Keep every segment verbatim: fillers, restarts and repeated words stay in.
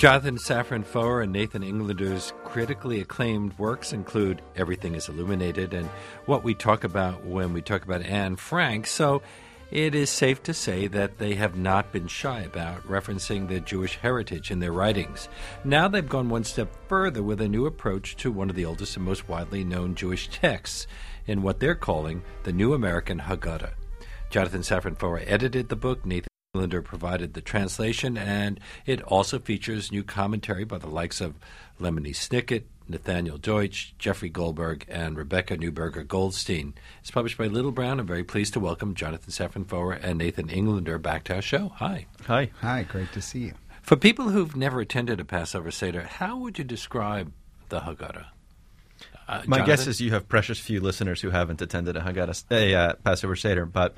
Jonathan Safran Foer and Nathan Englander's critically acclaimed works include Everything is Illuminated and what we talk about when we talk about Anne Frank, so it is safe to say that they have not been shy about referencing their Jewish heritage in their writings. Now they've gone one step further with a new approach to one of the oldest and most widely known Jewish texts in what they're calling the New American Haggadah. Jonathan Safran Foer edited the book, Nathan Englander provided the translation, and it also features new commentary by the likes of Lemony Snicket, Nathaniel Deutsch, Jeffrey Goldberg, and Rebecca Neuberger Goldstein. It's published by Little Brown. I'm very pleased to welcome Jonathan Safran Foer and Nathan Englander back to our show. Hi. Hi. Hi, great to see you. For people who've never attended a Passover Seder, how would you describe the Haggadah? Uh, My Jonathan? guess is you have precious few listeners who haven't attended a Haggadah, a uh, Passover Seder, but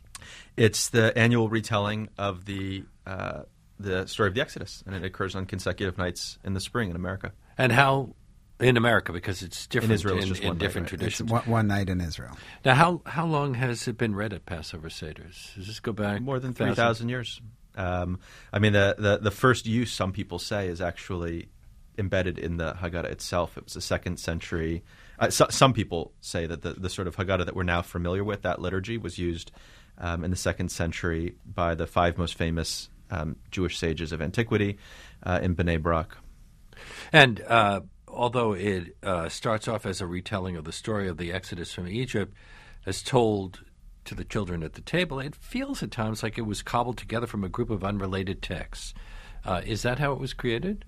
it's the annual retelling of the uh, the story of the Exodus, and it occurs on consecutive nights in the spring in America. And how in America, because it's different in, Israel, it's in, just in one different night, right? traditions. One, one night in Israel. Now, how how long has it been read at Passover Seders? Does this go back More than three thousand years. Um, I mean, the, the the first use, some people say, is actually embedded in the Haggadah itself. It was a second century. Uh, so, some people say that the, the sort of Haggadah that we're now familiar with, that liturgy, was used um, in the second century by the five most famous um, Jewish sages of antiquity uh, in Bnei Brak. And uh, although it uh, starts off as a retelling of the story of the Exodus from Egypt, as told to the children at the table, it feels at times like it was cobbled together from a group of unrelated texts. Uh, is that how it was created?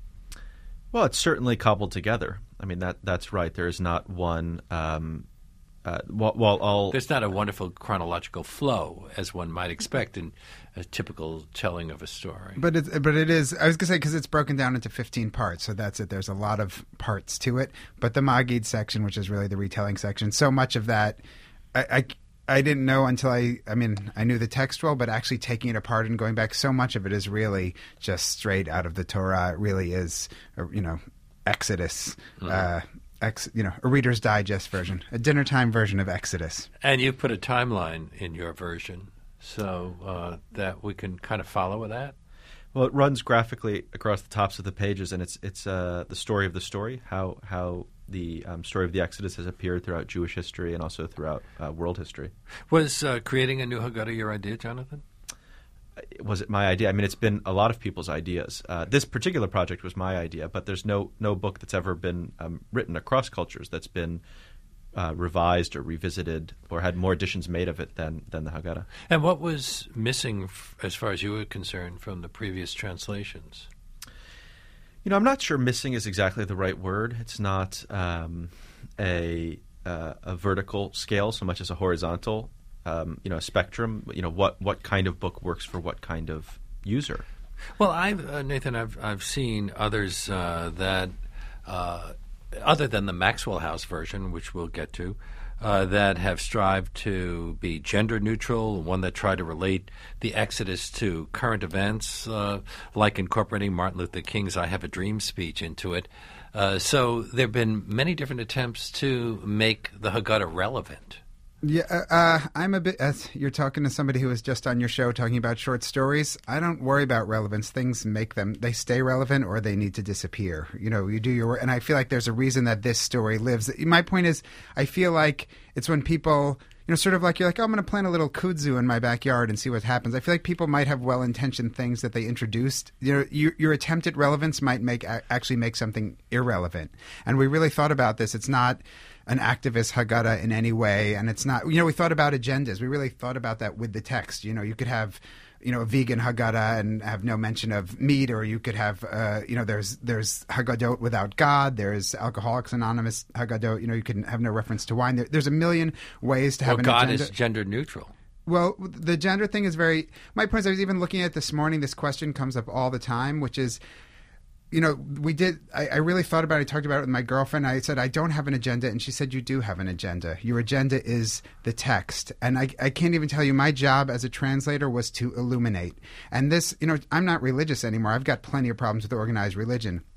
Well, it's certainly cobbled together. I mean, that that's right. There is not one. Um, uh, while, while all There's not a wonderful chronological flow, as one might expect in a typical telling of a story. But it, but it is, I was going to say, because it's broken down into fifteen parts, so that's it. There's a lot of parts to it. But the Magid section, which is really the retelling section, so much of that, I, I, I didn't know until I, I mean, I knew the text well, but actually taking it apart and going back, so much of it is really just straight out of the Torah. It really is, you know, Exodus, mm-hmm. uh, ex, you know, a Reader's Digest version, a dinner time version of Exodus. And you put a timeline in your version so uh, that we can kind of follow with that? Well, it runs graphically across the tops of the pages, and it's it's uh, the story of the story, how how the um, story of the Exodus has appeared throughout Jewish history and also throughout uh, world history. Was uh, creating a new Haggadah your idea, Jonathan? Was it my idea? I mean, it's been a lot of people's ideas. Uh, this particular project was my idea, but there's no no book that's ever been um, written across cultures that's been uh, revised or revisited or had more editions made of it than than the Haggadah. And what was missing, f- as far as you were concerned, from the previous translations? You know, I'm not sure missing is exactly the right word. It's not um, a uh, a vertical scale so much as a horizontal. Um, you know, spectrum. You know, what, what kind of book works for what kind of user? Well, I've uh, Nathan, I've I've seen others uh, that, uh, other than the Maxwell House version, which we'll get to, uh, that have strived to be gender neutral. One that tried to relate the Exodus to current events, uh, like incorporating Martin Luther King's "I Have a Dream" speech into it. Uh, so there have been many different attempts to make the Haggadah relevant. Yeah, uh, I'm a bit, as you're talking to somebody who was just on your show talking about short stories, I don't worry about relevance. Things make them, they stay relevant or they need to disappear. You know, you do your work, and I feel like there's a reason that this story lives. My point is, I feel like it's when people, you know, sort of like you're like, oh, I'm going to plant a little kudzu in my backyard and see what happens. I feel like people might have well-intentioned things that they introduced. You know, your, your attempt at relevance might make actually make something irrelevant. And we really thought about this. It's not an activist Haggadah in any way, and it's not, you know, we thought about agendas. We really thought about that with the text. You know, you could have, you know, a vegan Haggadah and have no mention of meat, or you could have, uh, you know, there's there's Haggadot without God, there's Alcoholics Anonymous Haggadot, you know, you can have no reference to wine. There, there's a million ways to have well, an God agenda. is gender neutral. Well, the gender thing is very, my point is I was even looking at this morning, this question comes up all the time, which is, you know, we did, I, I really thought about it. I talked about it with my girlfriend. I said, I don't have an agenda. And she said, you do have an agenda. Your agenda is the text. And I, I can't even tell you, my job as a translator was to illuminate. And this, you know, I'm not religious anymore. I've got plenty of problems with organized religion.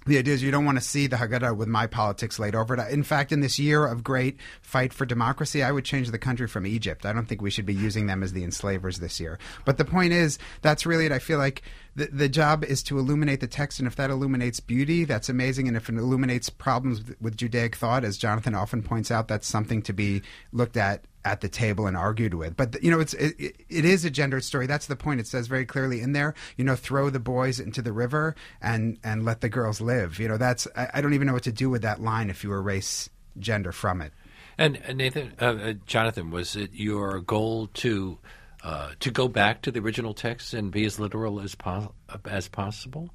The idea is you don't want to see the Haggadah with my politics laid over it. In fact, in this year of great fight for democracy, I would change the country from Egypt. I don't think we should be using them as the enslavers this year. But the point is, that's really it. I feel like the, the job is to illuminate the text, and if that illuminates beauty, that's amazing. And if it illuminates problems with, with Judaic thought, as Jonathan often points out, that's something to be looked at at the table and argued with. But, you know, it's it, it is a gendered story. That's the point. It says very clearly in there, you know, throw the boys into the river and, and let the girls live. You know, that's I, I don't even know what to do with that line if you erase gender from it. And, and Nathan, uh, uh, Jonathan, was it your goal to uh, to go back to the original text and be as literal as po- as possible?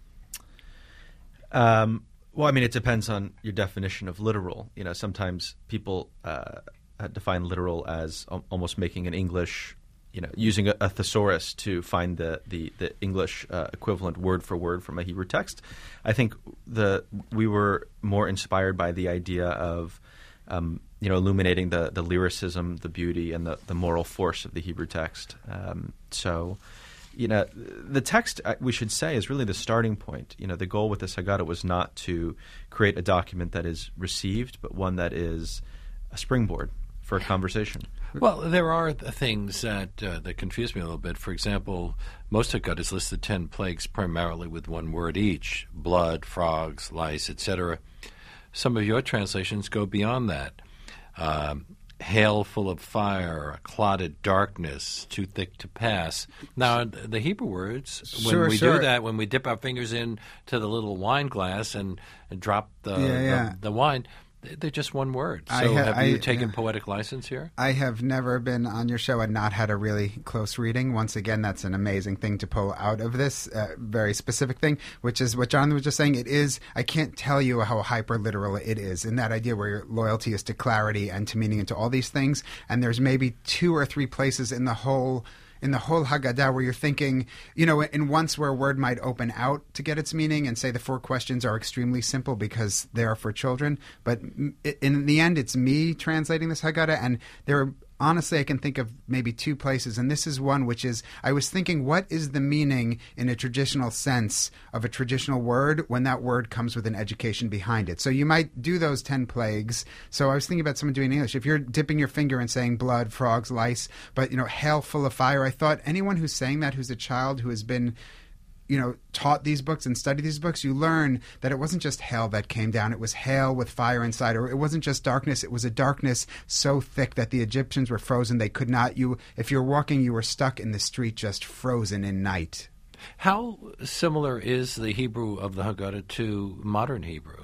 Um, well, I mean, it depends on your definition of literal. You know, sometimes people uh, define literal as al- almost making an English, you know, using a, a thesaurus to find the the, the English uh, equivalent word for word from a Hebrew text. I think the we were more inspired by the idea of um, you know, illuminating the, the lyricism, the beauty, and the, the moral force of the Hebrew text. Um, so, you know, the text, we should say, is really the starting point. You know, the goal with this Haggadah was not to create a document that is received, but one that is a springboard for a conversation. Well, there are th- things that uh, that confuse me a little bit. For example, most Haggadahs list the ten plagues primarily with one word each: blood, frogs, lice, et cetera. Some of your translations go beyond that. Um, hail full of fire, clotted darkness, too thick to pass. Now, the Hebrew words, when Sure, we sure. do that, when we dip our fingers into the little wine glass and, and drop the, Yeah, yeah. the the wine, they're just one word. So I ha- have you I- taken yeah. poetic license here? I have never been on your show and not had a really close reading. Once again, that's an amazing thing to pull out of this uh, very specific thing, which is what Jonathan was just saying. It is, I can't tell you how hyper literal it is in that idea where your loyalty is to clarity and to meaning and to all these things. And there's maybe two or three places in the whole in the whole Haggadah where you're thinking, you know, in once where a word might open out to get its meaning and say the four questions are extremely simple because they are for children. But in the end, it's me translating this Haggadah, and there are honestly, I can think of maybe two places, and this is one, which is I was thinking, what is the meaning in a traditional sense of a traditional word when that word comes with an education behind it? So you might do those ten plagues. So I was thinking about someone doing English. If you're dipping your finger and saying blood, frogs, lice, but, you know, hail full of fire, I thought anyone who's saying that, who's a child who has been, you know, taught these books and studied these books, you learn that it wasn't just hail that came down. It was hail with fire inside, or it wasn't just darkness. It was a darkness so thick that the Egyptians were frozen. They could not, you, if you're walking, you were stuck in the street, just frozen in night. How similar is the Hebrew of the Haggadah to modern Hebrew?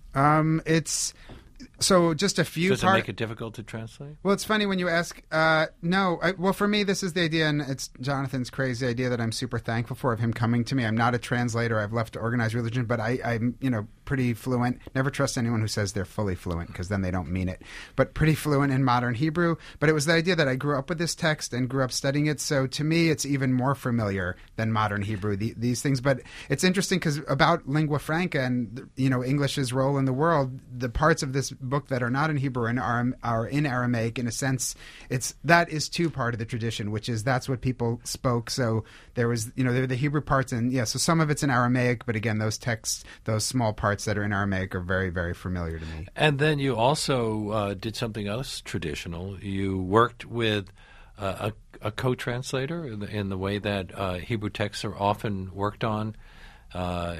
Um, it's, so just a few Does it part- make it difficult to translate? Well, it's funny when you ask. Uh, no, I, well, for me, this is the idea, and it's Jonathan's crazy idea that I'm super thankful for, of him coming to me. I'm not a translator. I've left organized religion, but I, I'm, you know, pretty fluent. Never trust anyone who says they're fully fluent, because then they don't mean it. But pretty fluent in modern Hebrew. But it was the idea that I grew up with this text and grew up studying it. So to me, it's even more familiar than modern Hebrew, the, these things. But it's interesting because about lingua franca and, you know, English's role in the world, the parts of this book that are not in Hebrew and are, are in Aramaic, in a sense, it's that is too part of the tradition, which is that's what people spoke. So there was, you know, there were the Hebrew parts, and yeah, so some of it's in Aramaic, but again, those texts, those small parts that are in Aramaic are very, very familiar to me. And then you also uh, did something else traditional. You worked with uh, a, a co-translator in the, in the way that uh, Hebrew texts are often worked on uh,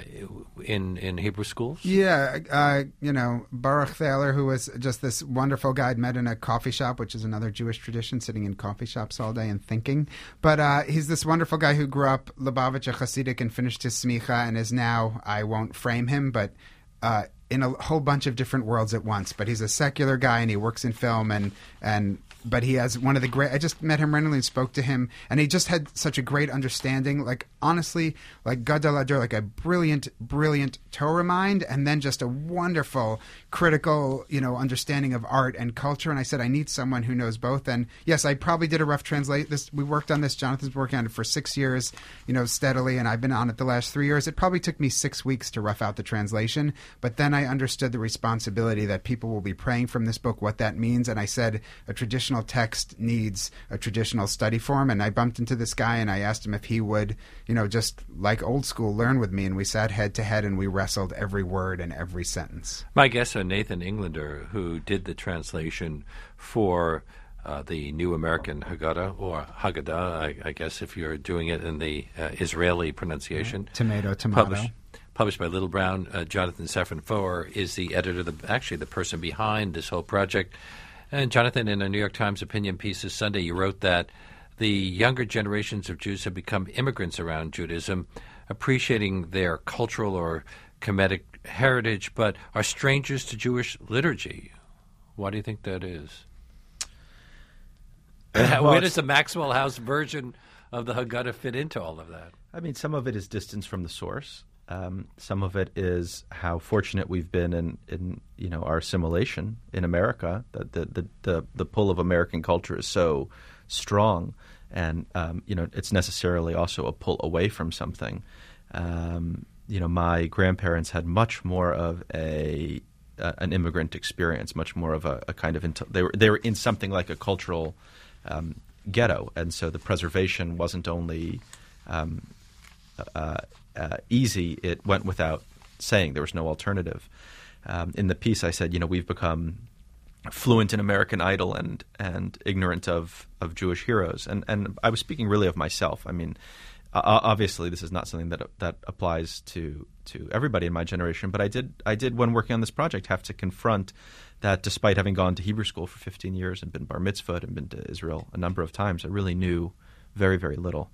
in in Hebrew schools? Yeah, uh, you know, Baruch Thaler, who was just this wonderful guy, I'd met in a coffee shop, which is another Jewish tradition, sitting in coffee shops all day and thinking. But uh, he's this wonderful guy who grew up Lubavitcher Hasidic and finished his smicha and is now, I won't frame him, but uh, in a whole bunch of different worlds at once. But he's a secular guy and he works in film and and. But he has one of the great... I just met him randomly and spoke to him, and he just had such a great understanding, like, honestly, like Gadol Ador, like a brilliant, brilliant Torah mind, and then just a wonderful, critical, you know, understanding of art and culture. And I said, I need someone who knows both. And yes, I probably did a rough translate. This we worked on this. Jonathan's working on it for six years, you know, steadily, and I've been on it the last three years. It probably took me six weeks to rough out the translation, but then I understood the responsibility that people will be praying from this book, what that means. And I said, a traditional traditional text needs a traditional study form. And I bumped into this guy and I asked him if he would, you know, just like old school, learn with me. And we sat head to head and we wrestled every word and every sentence. My guests are Nathan Englander, who did the translation for uh, the New American Haggadah, or Haggadah, I, I guess if you're doing it in the uh, Israeli pronunciation. Yeah. Tomato, tomato. Published, published by Little Brown. Uh, Jonathan Safran Foer is the editor, the, actually the person behind this whole project. And Jonathan, in a New York Times opinion piece this Sunday, you wrote that the younger generations of Jews have become immigrants around Judaism, appreciating their cultural or Kemetic heritage, but are strangers to Jewish liturgy. Why do you think that is? Well, where does the Maxwell House version of the Haggadah fit into all of that? I mean, some of it is distance from the source. Um, some of it is how fortunate we've been in, in you know, our assimilation in America. That the, the, the, the pull of American culture is so strong, and um, you know, it's necessarily also a pull away from something. Um, you know, my grandparents had much more of a uh, an immigrant experience, much more of a, a kind of int- they were they were in something like a cultural um, ghetto, and so the preservation wasn't only um, uh, uh, easy; it went without saying. There was no alternative. Um, in the piece, I said, you know, we've become fluent in American Idol and and ignorant of, of Jewish heroes, and and I was speaking really of myself. I mean, uh, obviously, this is not something that that applies to to everybody in my generation, but I did I did when working on this project have to confront that despite having gone to Hebrew school for fifteen years and been bar mitzvahed and been to Israel a number of times, I really knew very, very little.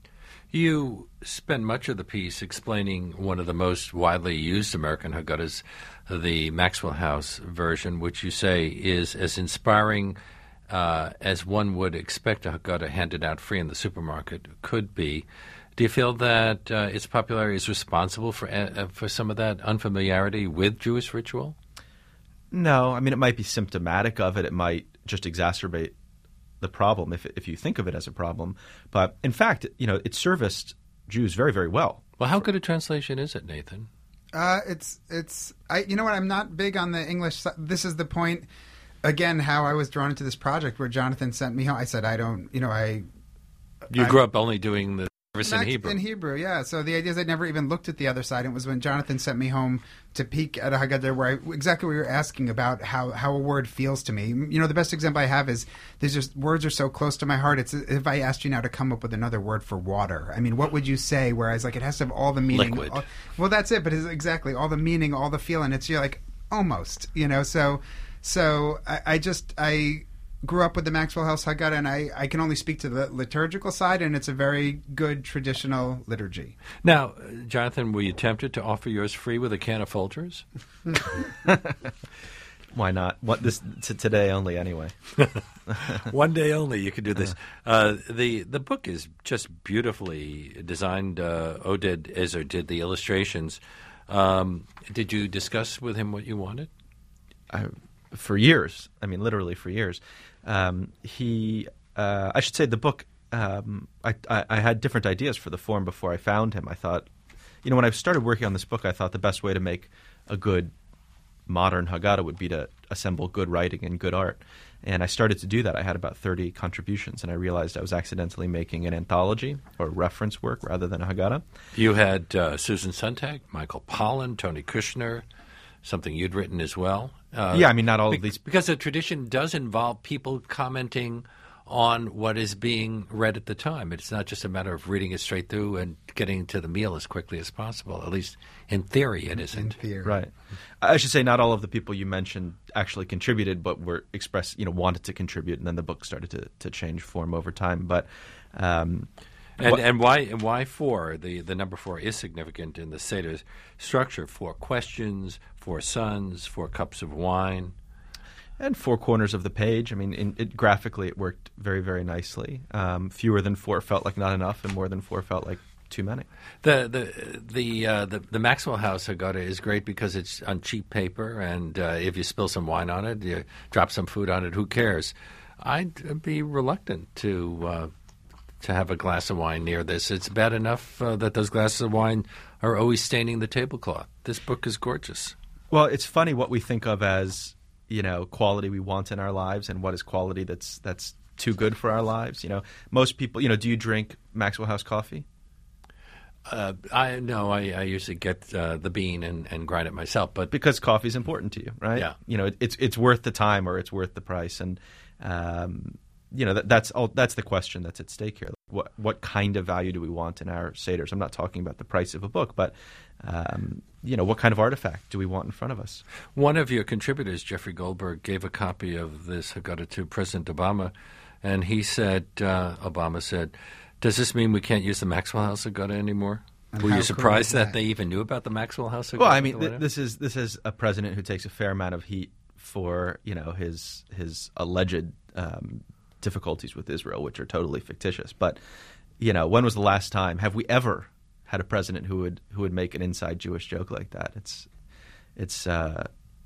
You spent much of the piece explaining one of the most widely used American Haggadahs, the Maxwell House version, which you say is as inspiring uh, as one would expect a Haggadah handed out free in the supermarket could be. Do you feel that uh, its popularity is responsible for uh, for some of that unfamiliarity with Jewish ritual? No. I mean, it might be symptomatic of it. It might just exacerbate the problem if if you think of it as a problem. But in fact, you know, it serviced Jews very, very well. Well, how good a translation is it, Nathan? Uh, it's it's I you know what, I'm not big on the English. This is the point again how I was drawn into this project where Jonathan sent me home. I said I don't you know I you I, grew up only doing the service in Hebrew. In Hebrew, yeah. So the idea is I never even looked at the other side. It was when Jonathan sent me home to peek at a Haggadah where I, exactly what you were asking about how, how a word feels to me. You know, the best example I have is there's just words are so close to my heart. It's if I asked you now to come up with another word for water. I mean, what would you say? Whereas like it has to have all the meaning. Liquid. All, well, that's it. But it's exactly all the meaning, all the feeling. It's you're like almost, you know. So so I, I just I. grew up with the Maxwell House Haggadah, and I, I can only speak to the liturgical side, and it's a very good traditional liturgy. Now, Jonathan, were you tempted to offer yours free with a can of Folgers? Why not? What this to today only anyway. One day only you could do this. Uh, the the book is just beautifully designed. Uh, Oded Ezer did the illustrations. Um, did you discuss with him what you wanted? I, for years. I mean, literally for years. Um, he, uh, I should say, the book. Um, I, I, I had different ideas for the form before I found him. I thought, you know, when I started working on this book, I thought the best way to make a good modern Haggadah would be to assemble good writing and good art. And I started to do that. I had about thirty contributions, and I realized I was accidentally making an anthology or reference work rather than a Haggadah. You had uh, Susan Sontag, Michael Pollan, Tony Kushner, something you'd written as well. Uh, yeah, I mean, not all be- of these. Because the tradition does involve people commenting on what is being read at the time. It's not just a matter of reading it straight through and getting to the meal as quickly as possible. At least in theory, it isn't. In theory. Right. I should say not all of the people you mentioned actually contributed, but were expressed, you know, wanted to contribute, and then the book started to, to change form over time. But um, and what, and why and why four? The the number four is significant in the Seder structure. Four questions, four sons, four cups of wine. And four corners of the page. I mean, in, it, graphically, it worked very, very nicely. Um, fewer than four felt like not enough, and more than four felt like too many. The the the uh, the, the Maxwell House Haggadah is great because it's on cheap paper, and uh, if you spill some wine on it, you drop some food on it. Who cares? I'd be reluctant to uh, to have a glass of wine near this. It's bad enough uh, that those glasses of wine are always staining the tablecloth. This book is gorgeous. Well, it's funny what we think of as you know, quality we want in our lives and what is quality that's that's too good for our lives. You know, most people, you know, do you drink Maxwell House coffee? Uh, I no, I, I usually get uh, the bean and, and grind it myself, but because coffee is important to you, right? Yeah. You know, it, it's it's worth the time or it's worth the price, and um, you know that, that's all. That's the question that's at stake here. What what kind of value do we want in our seders? I'm not talking about the price of a book, but um, you know, what kind of artifact do we want in front of us? One of your contributors, Jeffrey Goldberg, gave a copy of this Haggadah to President Obama, and he said, uh, Obama said, does this mean we can't use the Maxwell House Haggadah anymore? And Were how you cool surprised is that? that? they even knew about the Maxwell House Haggadah? Well, I mean, th- this is this is a president who takes a fair amount of heat for, you know, his his alleged um, difficulties with Israel, which are totally fictitious. But, you know, when was the last time? Have we ever had a president who would who would make an inside Jewish joke like that? It's it's uh,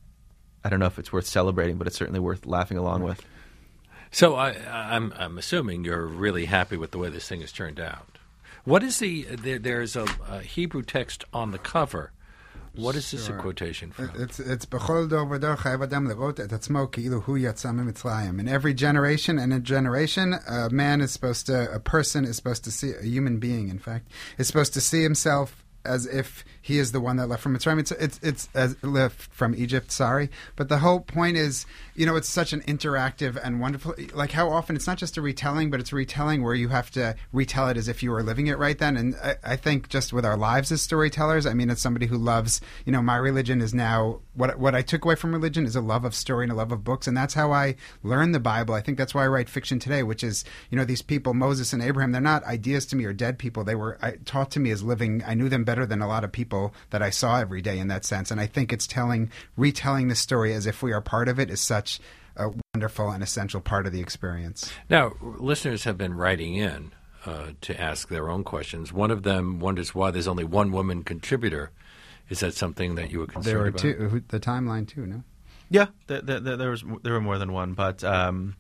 I don't know if it's worth celebrating, but it's certainly worth laughing along with. So I, I'm I'm assuming you're really happy with the way this thing has turned out. What is the there, there's a, a Hebrew text on the cover. What is this a Sure. quotation from? It's it's b'chol dor v'dor chayav adam lerot et atzmo ki'ilu hu yatsa miMitzrayim. In every generation and a generation, a man is supposed to, a person is supposed to see, a human being, in fact, is supposed to see himself as if he is the one that left from Mitzrayim. It's it's it's as left from Egypt. Sorry, but the whole point is, you know, it's such an interactive and wonderful. Like how often it's not just a retelling, but it's a retelling where you have to retell it as if you were living it right then. And I, I think just with our lives as storytellers, I mean, as somebody who loves, you know, my religion is now what what I took away from religion is a love of story and a love of books, and that's how I learned the Bible. I think that's why I write fiction today, which is, you know, these people, Moses and Abraham, they're not ideas to me or dead people. They were I, taught to me as living. I knew them better than a lot of people that I saw every day in that sense. And I think it's telling, retelling the story as if we are part of it is such a wonderful and essential part of the experience. Now, listeners have been writing in uh, to ask their own questions. One of them wonders why there's only one woman contributor. Is that something that you were concerned There were about? two, the timeline too, no? Yeah, there, there, there was there were more than one, but um,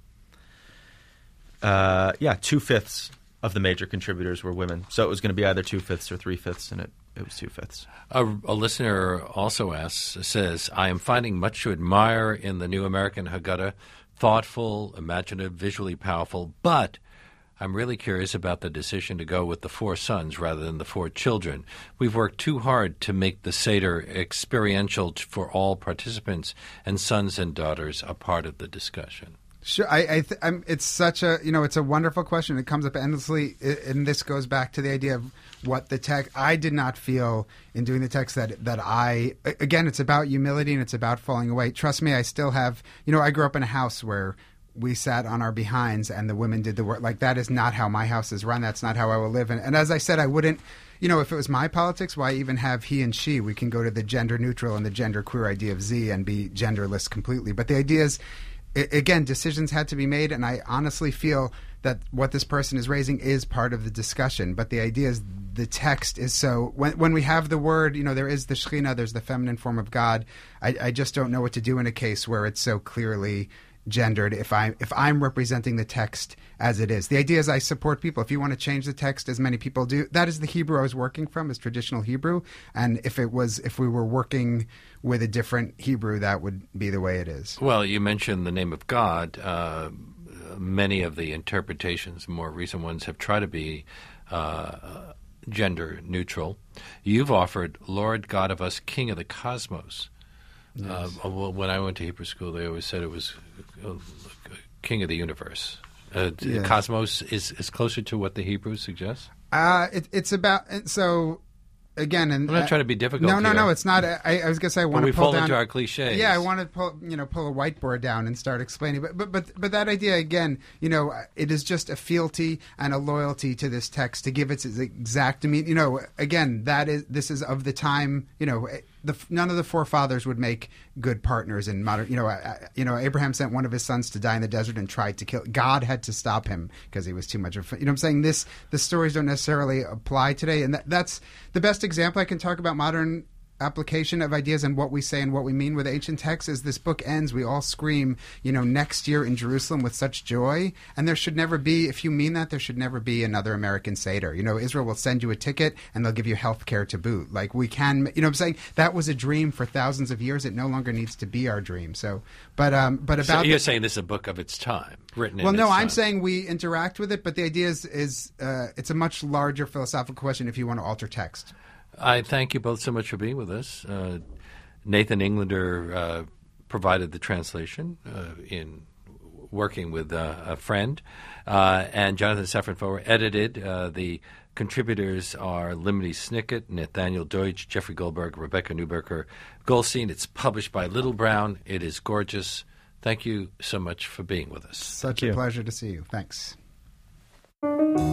uh, yeah, two fifths of the major contributors were women. So it was going to be either two fifths or three fifths, and it. It was two fifths. A, a listener also asks, says, I am finding much to admire in the New American Haggadah, thoughtful, imaginative, visually powerful, but I'm really curious about the decision to go with the four sons rather than the four children. We've worked too hard to make the Seder experiential t- for all participants, and sons and daughters are part of the discussion. Sure, I, I th- I'm, it's such a, you know, it's a wonderful question. It comes up endlessly, and this goes back to the idea of what the text. I did not feel in doing the text that that I, again, it's about humility and it's about falling away. Trust me, I still have, you know, I grew up in a house where we sat on our behinds and the women did the work. Like, that is not how my house is run. That's not how I will live. And, and as I said, I wouldn't, you know, if it was my politics, why even have he and she? We can go to the gender neutral and the gender queer idea of Z and be genderless completely. But the idea is, again, decisions had to be made, and I honestly feel that what this person is raising is part of the discussion. But the idea is the text is so... When, when we have the word, you know, there is the Shekhinah, there's the feminine form of God. I, I just don't know what to do in a case where it's so clearly gendered if, I, if I'm representing the text as it is. The idea is I support people. If you want to change the text, as many people do, that is the Hebrew I was working from, is traditional Hebrew. And if it was, if we were working with a different Hebrew, that would be the way it is. Well, you mentioned the name of God. Uh, many of the interpretations, more recent ones, have tried to be uh, gender neutral. You've offered Lord God of us, King of the Cosmos. Yes. Uh, well, when I went to Hebrew school, they always said it was uh, King of the Universe. Uh, Yes. Cosmos is, is closer to what the Hebrew suggests? Uh, it, it's about... So... Again, and I'm not trying to be difficult. No, no, here. no. It's not. I, I was going to say I want But to we pull fall down into our cliches. Yeah, I want to pull, you know, pull a whiteboard down and start explaining. But, but, but, but that idea again, you know, it is just a fealty and a loyalty to this text to give its exact meaning. You know, again, that is this is of the time. You know, the, none of the forefathers would make good partners in modern. You know, I, you know, Abraham sent one of his sons to die in the desert and tried to kill. God had to stop him because he was too much of. You know, what I'm saying this. The stories don't necessarily apply today, and that, that's the best example I can talk about modern application of ideas and what we say and what we mean with ancient texts is this book ends, we all scream, you know, next year in Jerusalem with such joy. And there should never be, if you mean that, there should never be another American Seder. You know, Israel will send you a ticket and they'll give you health care to boot. Like we can, you know what I'm saying? That was a dream for thousands of years. It no longer needs to be our dream. So, but, um, but about. So you're the, saying this is a book of its time, written in Well, no, its I'm time. saying we interact with it, but the idea is, is uh, it's a much larger philosophical question if you want to alter text. I thank you both so much for being with us. Uh, Nathan Englander uh, provided the translation uh, in working with uh, a friend, uh, and Jonathan Safran Foer edited. Uh, the contributors are Limity Snicket, Nathaniel Deutsch, Jeffrey Goldberg, Rebecca Newberger Goldstein. It's published by Little Brown. It is gorgeous. Thank you so much for being with us. Such Thank a you. pleasure to see you. Thanks.